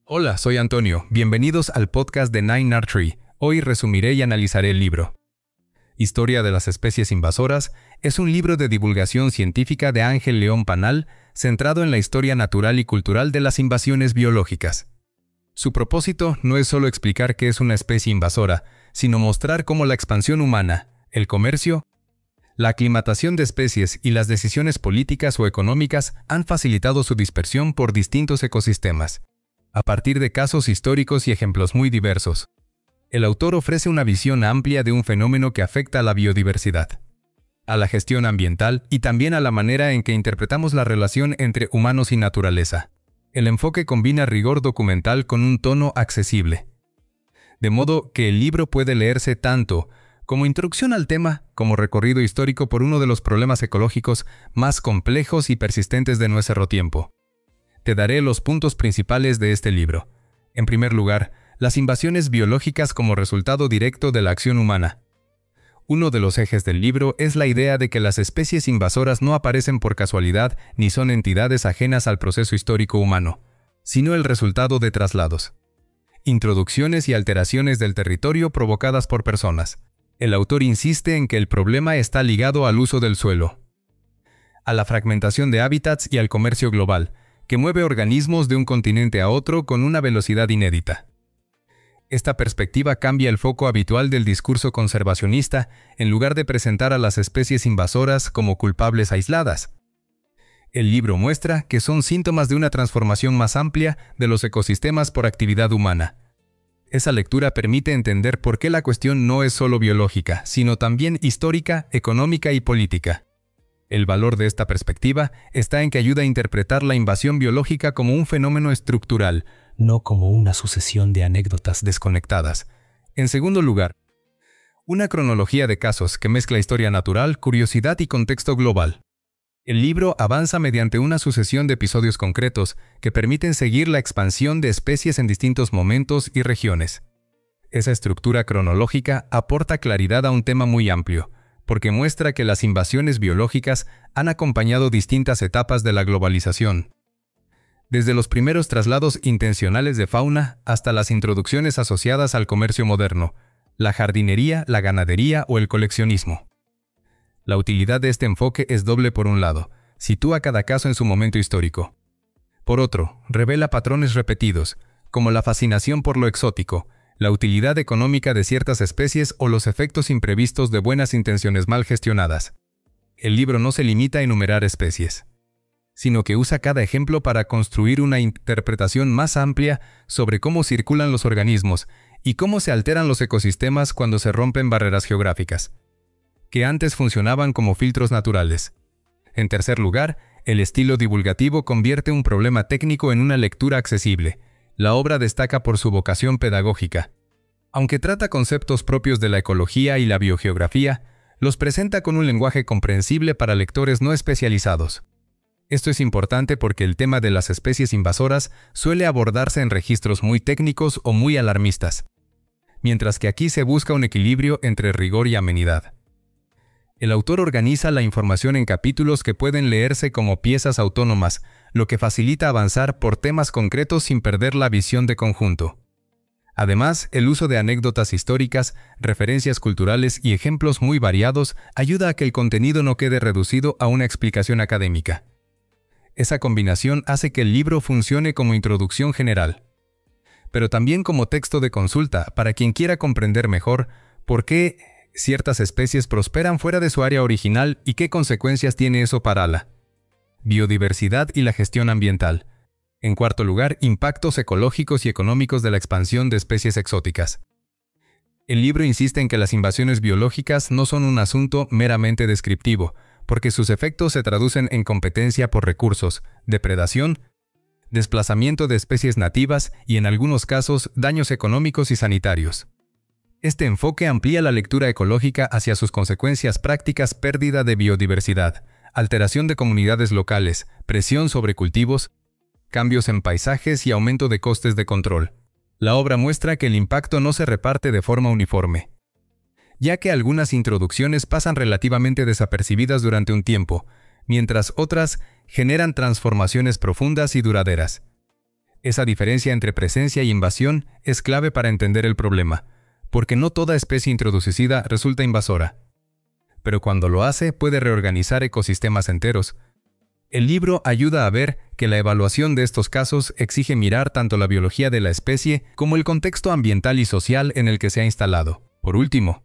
Hola, soy Antonio. Bienvenidos al podcast de Nine Archery. Hoy resumiré y analizaré el libro. Historia de las especies invasoras es un libro de divulgación científica de Ángel León Panal, centrado en la historia natural y cultural de las invasiones biológicas. Su propósito no es solo explicar qué es una especie invasora, sino mostrar cómo la expansión humana, el comercio, la aclimatación de especies y las decisiones políticas o económicas han facilitado su dispersión por distintos ecosistemas, a partir de casos históricos y ejemplos muy diversos. El autor ofrece una visión amplia de un fenómeno que afecta a la biodiversidad, a la gestión ambiental y también a la manera en que interpretamos la relación entre humanos y naturaleza. El enfoque combina rigor documental con un tono accesible, de modo que el libro puede leerse tanto como introducción al tema, como recorrido histórico por uno de los problemas ecológicos más complejos y persistentes de nuestro tiempo. Te daré los puntos principales de este libro. En primer lugar, las invasiones biológicas como resultado directo de la acción humana. Uno de los ejes del libro es la idea de que las especies invasoras no aparecen por casualidad ni son entidades ajenas al proceso histórico humano, sino el resultado de traslados, introducciones y alteraciones del territorio provocadas por personas. El autor insiste en que el problema está ligado al uso del suelo, a la fragmentación de hábitats y al comercio global, que mueve organismos de un continente a otro con una velocidad inédita. Esta perspectiva cambia el foco habitual del discurso conservacionista en lugar de presentar a las especies invasoras como culpables aisladas. El libro muestra que son síntomas de una transformación más amplia de los ecosistemas por actividad humana. Esa lectura permite entender por qué la cuestión no es solo biológica, sino también histórica, económica y política. El valor de esta perspectiva está en que ayuda a interpretar la invasión biológica como un fenómeno estructural, no como una sucesión de anécdotas desconectadas. En segundo lugar, una cronología de casos que mezcla historia natural, curiosidad y contexto global. El libro avanza mediante una sucesión de episodios concretos que permiten seguir la expansión de especies en distintos momentos y regiones. Esa estructura cronológica aporta claridad a un tema muy amplio, porque muestra que las invasiones biológicas han acompañado distintas etapas de la globalización, desde los primeros traslados intencionales de fauna hasta las introducciones asociadas al comercio moderno, la jardinería, la ganadería o el coleccionismo. La utilidad de este enfoque es doble. Por un lado, sitúa cada caso en su momento histórico. Por otro, revela patrones repetidos, como la fascinación por lo exótico, la utilidad económica de ciertas especies o los efectos imprevistos de buenas intenciones mal gestionadas. El libro no se limita a enumerar especies, sino que usa cada ejemplo para construir una interpretación más amplia sobre cómo circulan los organismos y cómo se alteran los ecosistemas cuando se rompen barreras geográficas, que antes funcionaban como filtros naturales. En tercer lugar, el estilo divulgativo convierte un problema técnico en una lectura accesible. La obra destaca por su vocación pedagógica. Aunque trata conceptos propios de la ecología y la biogeografía, los presenta con un lenguaje comprensible para lectores no especializados. Esto es importante porque el tema de las especies invasoras suele abordarse en registros muy técnicos o muy alarmistas, mientras que aquí se busca un equilibrio entre rigor y amenidad. El autor organiza la información en capítulos que pueden leerse como piezas autónomas, lo que facilita avanzar por temas concretos sin perder la visión de conjunto. Además, el uso de anécdotas históricas, referencias culturales y ejemplos muy variados ayuda a que el contenido no quede reducido a una explicación académica. Esa combinación hace que el libro funcione como introducción general, pero también como texto de consulta para quien quiera comprender mejor por qué ciertas especies prosperan fuera de su área original y qué consecuencias tiene eso para la biodiversidad y la gestión ambiental. En cuarto lugar, impactos ecológicos y económicos de la expansión de especies exóticas. El libro insiste en que las invasiones biológicas no son un asunto meramente descriptivo, porque sus efectos se traducen en competencia por recursos, depredación, desplazamiento de especies nativas y, en algunos casos, daños económicos y sanitarios. Este enfoque amplía la lectura ecológica hacia sus consecuencias prácticas: pérdida de biodiversidad, alteración de comunidades locales, presión sobre cultivos, cambios en paisajes y aumento de costes de control. La obra muestra que el impacto no se reparte de forma uniforme, ya que algunas introducciones pasan relativamente desapercibidas durante un tiempo, mientras otras generan transformaciones profundas y duraderas. Esa diferencia entre presencia y invasión es clave para entender el problema, porque no toda especie introducida resulta invasora. Pero cuando lo hace, puede reorganizar ecosistemas enteros. El libro ayuda a ver que la evaluación de estos casos exige mirar tanto la biología de la especie como el contexto ambiental y social en el que se ha instalado. Por último,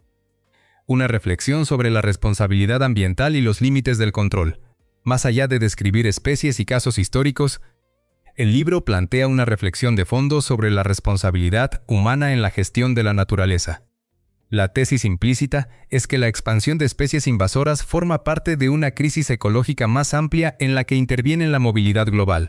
una reflexión sobre la responsabilidad ambiental y los límites del control. Más allá de describir especies y casos históricos, el libro plantea una reflexión de fondo sobre la responsabilidad humana en la gestión de la naturaleza. La tesis implícita es que la expansión de especies invasoras forma parte de una crisis ecológica más amplia en la que interviene la movilidad global,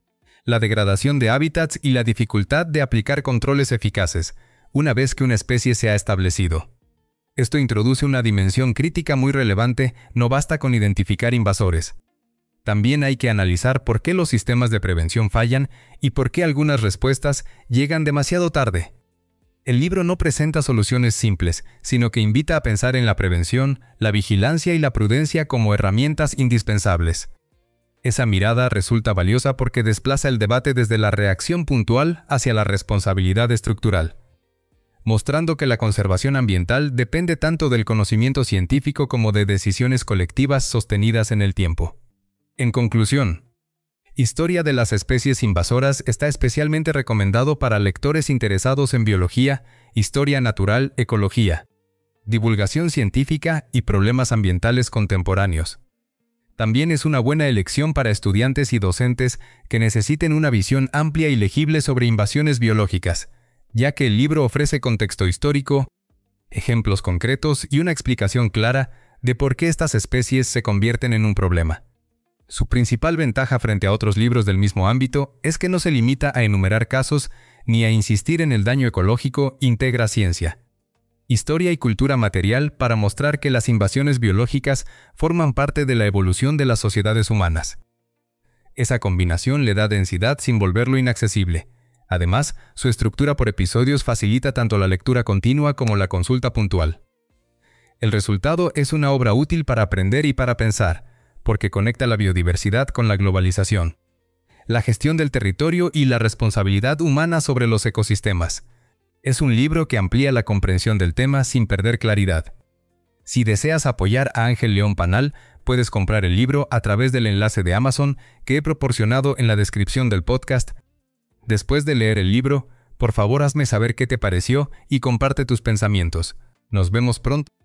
la degradación de hábitats y la dificultad de aplicar controles eficaces, una vez que una especie se ha establecido. Esto introduce una dimensión crítica muy relevante. No basta con identificar invasores. También hay que analizar por qué los sistemas de prevención fallan y por qué algunas respuestas llegan demasiado tarde. El libro no presenta soluciones simples, sino que invita a pensar en la prevención, la vigilancia y la prudencia como herramientas indispensables. Esa mirada resulta valiosa porque desplaza el debate desde la reacción puntual hacia la responsabilidad estructural, mostrando que la conservación ambiental depende tanto del conocimiento científico como de decisiones colectivas sostenidas en el tiempo. En conclusión, Historia de las especies invasoras está especialmente recomendado para lectores interesados en biología, historia natural, ecología, divulgación científica y problemas ambientales contemporáneos. También es una buena elección para estudiantes y docentes que necesiten una visión amplia y legible sobre invasiones biológicas, ya que el libro ofrece contexto histórico, ejemplos concretos y una explicación clara de por qué estas especies se convierten en un problema. Su principal ventaja frente a otros libros del mismo ámbito es que no se limita a enumerar casos ni a insistir en el daño ecológico. Integra ciencia, historia y cultura material para mostrar que las invasiones biológicas forman parte de la evolución de las sociedades humanas. Esa combinación le da densidad sin volverlo inaccesible. Además, su estructura por episodios facilita tanto la lectura continua como la consulta puntual. El resultado es una obra útil para aprender y para pensar, porque conecta la biodiversidad con la globalización, la gestión del territorio y la responsabilidad humana sobre los ecosistemas. Es un libro que amplía la comprensión del tema sin perder claridad. Si deseas apoyar a Ángel León Panal, puedes comprar el libro a través del enlace de Amazon que he proporcionado en la descripción del podcast. Después de leer el libro, por favor hazme saber qué te pareció y comparte tus pensamientos. Nos vemos pronto.